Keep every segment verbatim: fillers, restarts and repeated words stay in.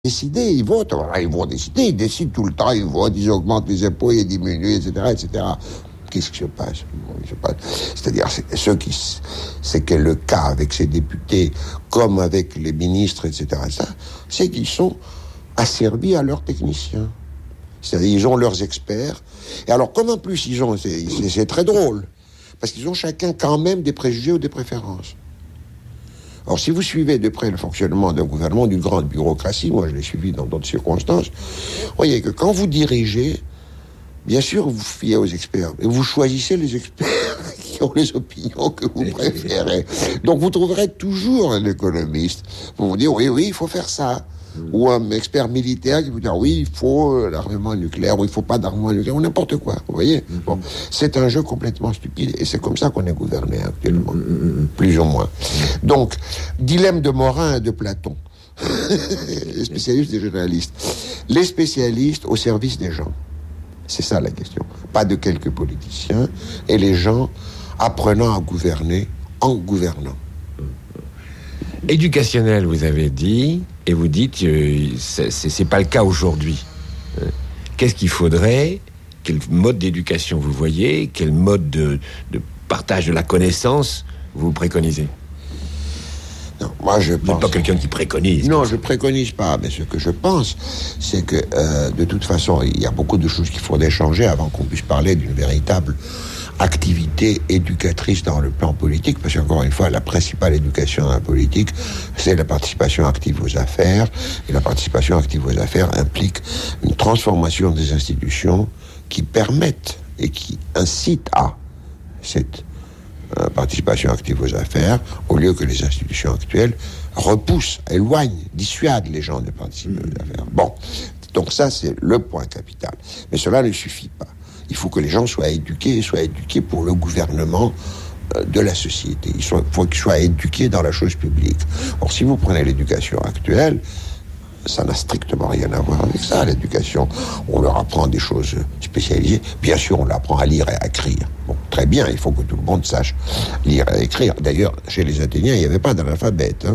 décider, ils votent, voilà, ils vont décider, ils décident tout le temps, ils votent, ils augmentent les impôts, ils diminuent, et cetera, et cetera. Qu'est-ce qui se passe? C'est-à-dire, c'est, ceux qui, c'est que le cas avec ces députés, comme avec les ministres, et cetera, ça, c'est qu'ils sont asservis à leurs techniciens. C'est-à-dire, ils ont leurs experts. Et alors, comme en plus, ils ont, c'est, c'est, c'est très drôle, parce qu'ils ont chacun quand même des préjugés ou des préférences. Alors, si vous suivez de près le fonctionnement d'un gouvernement, d'une grande bureaucratie, moi je l'ai suivi dans d'autres circonstances, vous voyez que quand vous dirigez, bien sûr vous vous fiez aux experts, mais vous choisissez les experts qui ont les opinions que vous préférez. Donc vous trouverez toujours un économiste pour vous dire, oui, oui, il faut faire ça. Ou un expert militaire qui vous dit, oui, il faut l'armement nucléaire, ou il ne faut pas d'armement nucléaire, ou n'importe quoi, vous voyez. Bon, c'est un jeu complètement stupide, et c'est comme ça qu'on est gouverné actuellement, plus ou moins. Donc, dilemme de Morin et de Platon, les spécialistes et les journalistes. Les spécialistes au service des gens, c'est ça la question. Pas de quelques politiciens, et les gens apprenant à gouverner en gouvernant. Éducationnel, vous avez dit, et vous dites que euh, c'est, c'est, c'est pas le cas aujourd'hui. Euh, qu'est-ce qu'il faudrait? Quel mode d'éducation vous voyez? Quel mode de, de partage de la connaissance vous préconisez? Non, moi je pense... Vous n'êtes pas quelqu'un qui préconise. Non, je préconise pas, mais ce que je pense, c'est que euh, de toute façon, il y a beaucoup de choses qu'il faudrait changer avant qu'on puisse parler d'une véritable activité éducatrice dans le plan politique, parce qu'encore une fois, la principale éducation dans la politique, c'est la participation active aux affaires, et la participation active aux affaires implique une transformation des institutions qui permettent et qui incitent à cette euh, participation active aux affaires, au lieu que les institutions actuelles repoussent, éloignent, dissuadent les gens de participer aux affaires. Bon, donc ça c'est le point capital. Mais cela ne suffit pas. Il faut que les gens soient éduqués, et soient éduqués pour le gouvernement euh, de la société. Il faut qu'ils soient éduqués dans la chose publique. Or, si vous prenez l'éducation actuelle, ça n'a strictement rien à voir avec ça, l'éducation. On leur apprend des choses spécialisées. Bien sûr, on leur apprend à lire et à écrire. Bon, très bien, il faut que tout le monde sache lire et écrire. D'ailleurs, chez les Athéniens, il n'y avait pas d'analphabète, hein.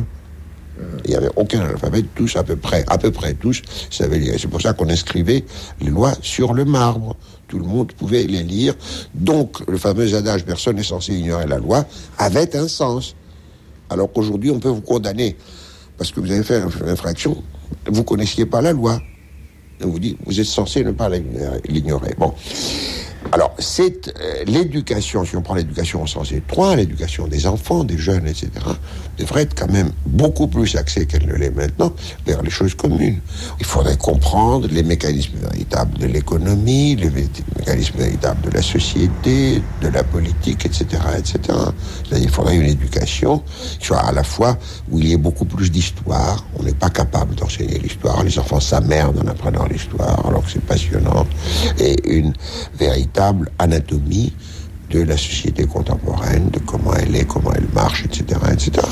Il n'y avait aucun alphabet, tous à peu près, à peu près tous savaient lire. C'est pour ça qu'on inscrivait les lois sur le marbre. Tout le monde pouvait les lire. Donc, le fameux adage « personne n'est censé ignorer la loi » avait un sens. Alors qu'aujourd'hui, on peut vous condamner parce que vous avez fait une infraction, vous ne connaissiez pas la loi. On vous dit, vous êtes censé ne pas l'ignorer. Bon. Alors, c'est euh, l'éducation, si on prend l'éducation au sens étroit, l'éducation des enfants, des jeunes, et cetera, devrait être quand même beaucoup plus axée qu'elle ne l'est maintenant vers les choses communes. Il faudrait comprendre les mécanismes véritables de l'économie, les mécanismes véritables de la société, de la politique, et cetera, et cetera. C'est-à-dire, il faudrait une éducation qui soit à la fois où il y ait beaucoup plus d'histoire. On n'est pas capable d'enseigner l'histoire. Les enfants s'emmerdent en apprenant l'histoire, alors que c'est passionnant. Et une véritable anatomie de la société contemporaine, de comment elle est, comment elle marche, et cetera, et cetera.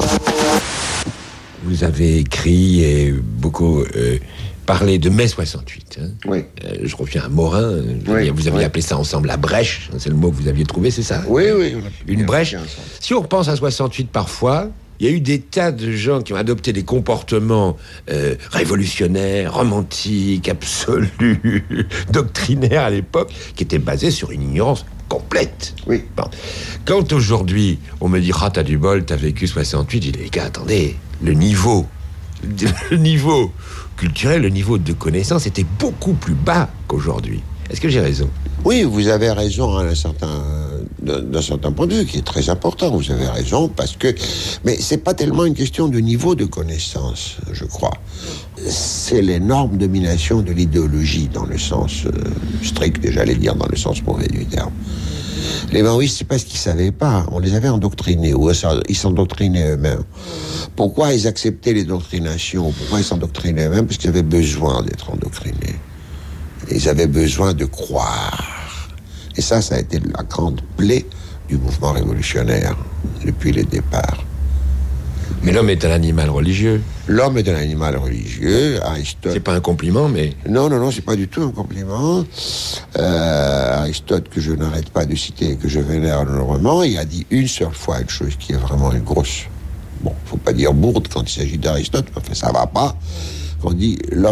Vous avez écrit et beaucoup euh, parlé de mai soixante-huit. Hein. Oui. Euh, je reviens à Morin. Oui, vous aviez oui. appelé ça ensemble la brèche. C'est le mot que vous aviez trouvé, c'est ça? Oui, oui. Une brèche. Si on repense à soixante-huit parfois, il y a eu des tas de gens qui ont adopté des comportements euh, révolutionnaires, romantiques, absolus, doctrinaires à l'époque, qui étaient basés sur une ignorance complète. Oui. Bon. Quand aujourd'hui, on me dit « Ah, t'as du bol, t'as vécu soixante-huit », je dis « Les gars, attendez, le niveau, le niveau culturel, le niveau de connaissance était beaucoup plus bas qu'aujourd'hui. » Est-ce que j'ai raison? Oui, vous avez raison hein, d'un certain, d'un certain point de vue qui est très important. Vous avez raison parce que, mais c'est pas tellement une question de niveau de connaissance, je crois. C'est l'énorme domination de l'idéologie dans le sens euh, strict, et j'allais dire dans le sens mauvais du terme. Les maoïstes, c'est pas ce qu'ils savaient pas. On les avait endoctrinés, ou ils s'endoctrinaient eux-mêmes. Pourquoi ils acceptaient les doctrinations? Pourquoi ils s'endoctrinaient eux-mêmes? Parce qu'ils avaient besoin d'être endoctrinés. Ils avaient besoin de croire. Et ça, ça a été la grande plaie du mouvement révolutionnaire depuis le départ. Mais l'homme est un animal religieux. L'homme est un animal religieux. Aristote... C'est pas un compliment, mais... Non, non, non, c'est pas du tout un compliment. Euh, Aristote, que je n'arrête pas de citer et que je vénère énormément, il a dit une seule fois une chose qui est vraiment une grosse... Bon, faut pas dire bourde quand il s'agit d'Aristote, enfin, ça va pas. On dit l'homme